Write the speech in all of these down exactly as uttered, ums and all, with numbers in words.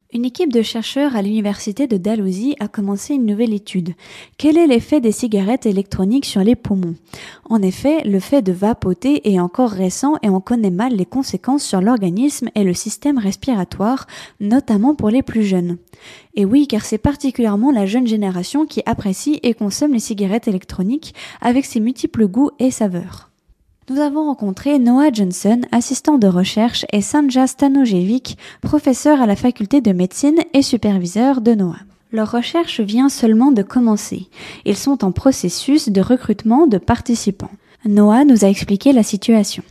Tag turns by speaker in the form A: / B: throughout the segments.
A: Une équipe de chercheurs à l'université de Dalhousie a commencé une nouvelle étude. Quel est l'effet des cigarettes électroniques sur les poumons? En effet, le fait de vapoter est encore récent et on connaît mal les conséquences sur l'organisme et le système respiratoire, notamment pour les plus jeunes. Et oui, car c'est particulièrement la jeune génération qui apprécie et consomme les cigarettes électroniques avec ses multiples goûts et saveurs. Nous avons rencontré Noah Johnson, assistant de recherche, et Sanja Stanojevic, professeur à la faculté de médecine et superviseur de Noah. Leur recherche vient seulement de commencer. Ils sont en processus de recrutement de participants. Noah nous a expliqué la situation.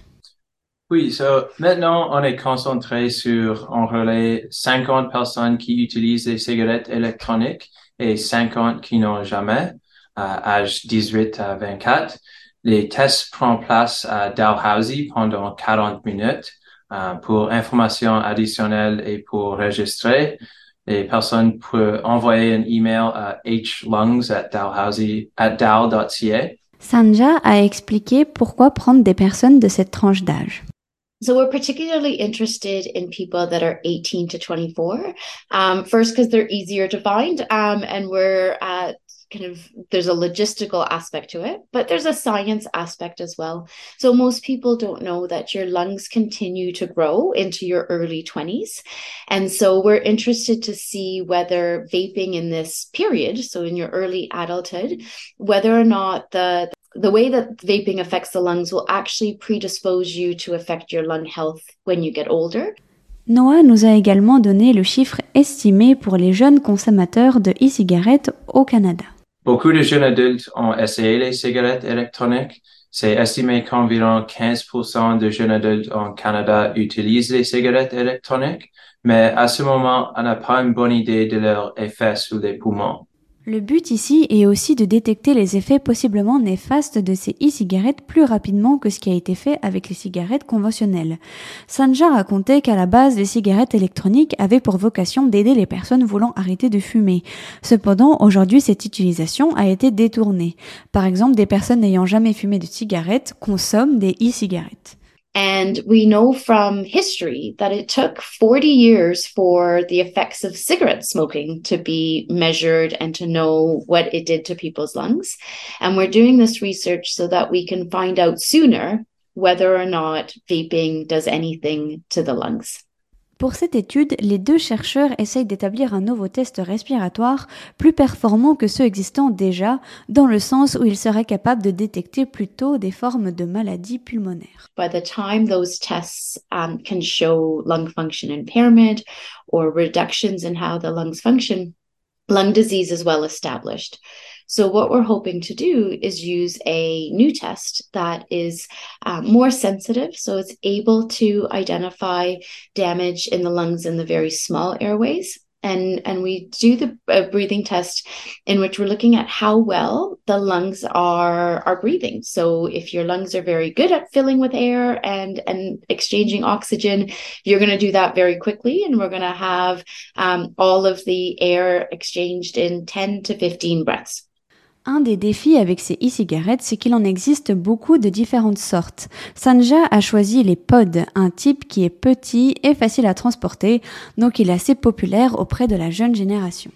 B: Oui, so, maintenant, on est concentré sur enrôler cinquante personnes qui utilisent les cigarettes électroniques et cinquante qui n'ont jamais, à âge dix-huit à vingt-quatre. Les tests prennent place à Dalhousie pendant quarante minutes. Euh, pour information additionnelle et pour enregistrer, les personnes peuvent envoyer un email à hlungs at dalhousie at dal dot c a.
A: Sanja a expliqué pourquoi prendre des personnes de cette tranche d'âge.
C: So we're particularly interested in people that are eighteen to twenty-four. Um, first, because they're easier to find, um, and we're at kind of, there's a logistical aspect to it, but there's a science aspect as well. So most people don't know that your lungs continue to grow into your early twenties. And so we're interested to see whether vaping in this period, so in your early adulthood, whether or not the the way that vaping affects the lungs will actually predispose you to affect your lung health when you get older.
A: Noah nous a également donné le chiffre estimé pour les jeunes consommateurs de e-cigarettes au Canada.
B: Beaucoup de jeunes adultes ont essayé les cigarettes électroniques. C'est estimé qu'environ quinze pour cent de jeunes adultes au Canada utilisent les cigarettes électroniques, mais à ce moment, on n'a pas une bonne idée de leur effet sur les poumons.
A: Le but ici est aussi de détecter les effets possiblement néfastes de ces e-cigarettes plus rapidement que ce qui a été fait avec les cigarettes conventionnelles. Sanja racontait qu'à la base, les cigarettes électroniques avaient pour vocation d'aider les personnes voulant arrêter de fumer. Cependant, aujourd'hui, cette utilisation a été détournée. Par exemple, des personnes n'ayant jamais fumé de cigarettes consomment des e-cigarettes.
C: And we know from history that it took forty years for the effects of cigarette smoking to be measured and to know what it did to people's lungs. And we're doing this research so that we can find out sooner whether or not vaping does anything to the lungs.
A: Pour cette étude, les deux chercheurs essayent d'établir un nouveau test respiratoire plus performant que ceux existants déjà, dans le sens où il serait capable de détecter plus tôt des formes de maladies pulmonaires.
C: By the time those tests um, can show lung function impairment or reductions in how the lungs function, lung disease is well established. So what we're hoping to do is use a new test that is uh, more sensitive, so it's able to identify damage in the lungs in the very small airways. And, and we do the uh, breathing test in which we're looking at how well the lungs are, are breathing. So if your lungs are very good at filling with air and, and exchanging oxygen, you're going to do that very quickly. And we're going to have um, all of the air exchanged in ten to fifteen breaths.
A: Un des défis avec ces e-cigarettes, c'est qu'il en existe beaucoup de différentes sortes. Sanja a choisi les pods, un type qui est petit et facile à transporter, donc il est assez populaire auprès de la jeune génération.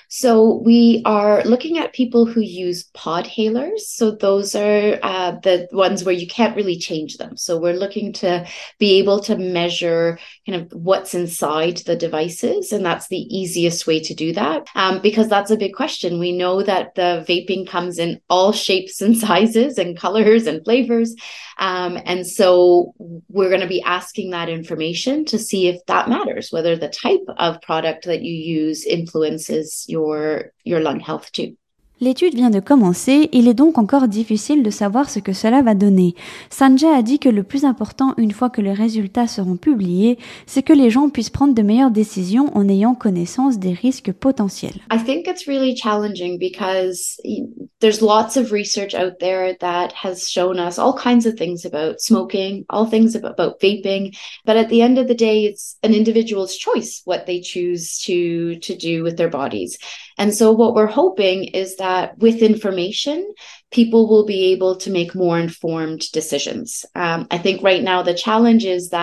C: So we are looking at people who use podhalers. So those are uh, the ones where you can't really change them. So we're looking to be able to measure kind of what's inside the devices. And that's the easiest way to do that um, because that's a big question. We know that the vaping comes in all shapes and sizes and colors and flavors. Um, and so we're going to be asking that information to see if that matters, whether the type of product that you use influences your, your lung health too.
A: L'étude vient de commencer, il est donc encore difficile de savoir ce que cela va donner. Sanja a dit que le plus important, une fois que les résultats seront publiés, c'est que les gens puissent prendre de meilleures décisions en ayant connaissance des risques potentiels.
C: I think it's really challenging because there's lots of research out there that has shown us all kinds of things about smoking, all things about, about vaping, but at the end of the day, it's an individual's choice what they choose to, to do with their bodies. And so what we're hoping is that with information, people will be able to make more informed decisions. Um, I think right now the challenge is that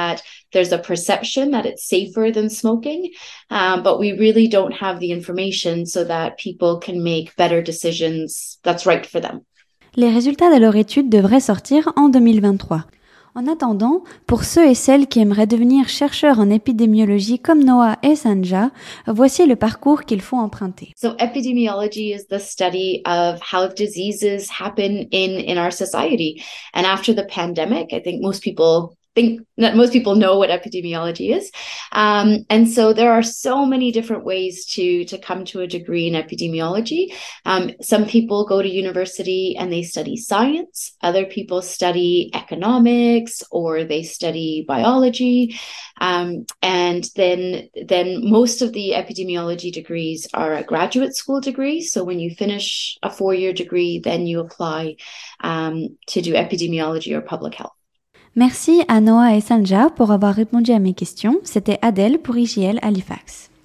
C: there's a perception that it's safer than smoking, um, but we really don't have the information so that people can make better decisions that's right for them.
A: Les résultats de leur étude devraient sortir en deux mille vingt-trois. En attendant, pour ceux et celles qui aimeraient devenir chercheurs en épidémiologie comme Noah et Sanja, voici le parcours qu'il faut emprunter.
C: So epidemiology is the study of how diseases happen in, in our society. And after the pandemic, I think most people think that most people know what epidemiology is. Um, and so there are so many different ways to, to come to a degree in epidemiology. Um, some people go to university and they study science. Other people study economics or they study biology. Um, and then, then most of the epidemiology degrees are a graduate school degree. So when you finish a four-year degree, then you apply um, to do epidemiology or public health.
A: Merci à Noah et Sanja pour avoir répondu à mes questions. C'était Adèle pour I J L Halifax.